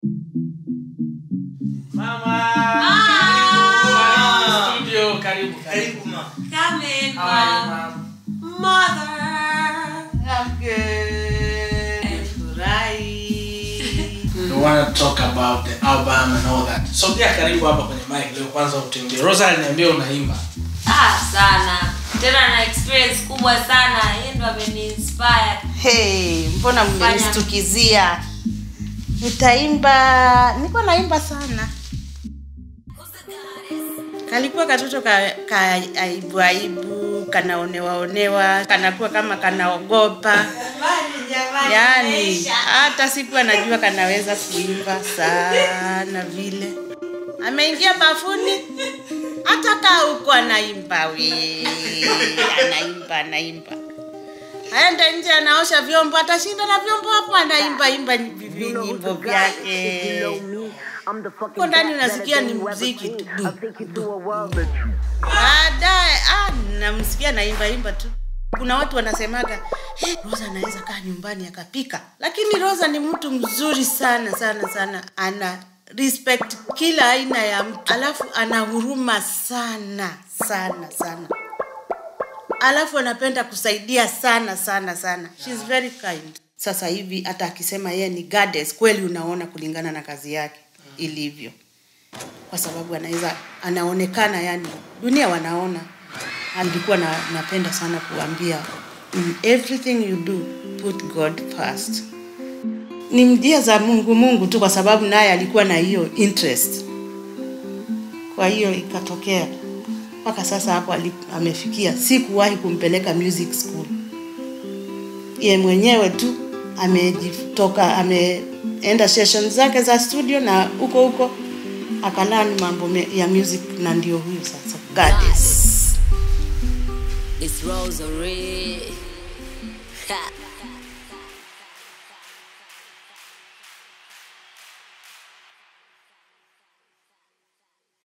Studio, karibu ma. Come in, Mother. I'm good. We want to talk about the album and all that. So pia karibu hapa kwenye mic leo kwanza utuambie. Rosa aliniambia unaimba. Sana. Tena na experience kubwa sana. Yeye ndo ameniinspire. Hey, mbona mmenistukizia? Nitaimba, niko naimba sana. Kalikuwa katoto aibu, kanaonewa, kanakuwa kama kanaogopa. Yaani hata siku anajua kanaweza kuimba sana vile. Ameingia bafuni hata kaa huko anaimba anaimba. Aenda nje anaosha vyombo, atashinda na vyombo hapo anaimba nyimbo vyake. Kwa ndani unasikia ni muziki tu. Baadaye namsikia naimba tu. Kuna watu wanasemaga, Rosa anaweza kaa nyumbani akapika. Lakini Rosa ni mtu mzuri sana. Ana respect kila aina ya mtu. Alafu ana huruma sana. Alafu anapenda kusaidia sana. She's very kind. Sasa hivi hata akisema yeye ni goddess, kweli unaona kulingana na kazi yake ilivyo. Kwa sababu anaonekana, yani dunia wanaona. Alikuwa napenda sana kuambia, in everything you do, put God first. Ni mdia za Mungu tu, kwa sababu naye alikuwa na hiyo interest. Kwa hiyo ikatokea mpaka sasa hapo amefikia. Sikuwahi kumpeleka music school. Yeye mwenyewe tu ameenda sessions zake za studio, na huko akalani mambo ya music, na ndio huyu sasa goddess. It's Rosary.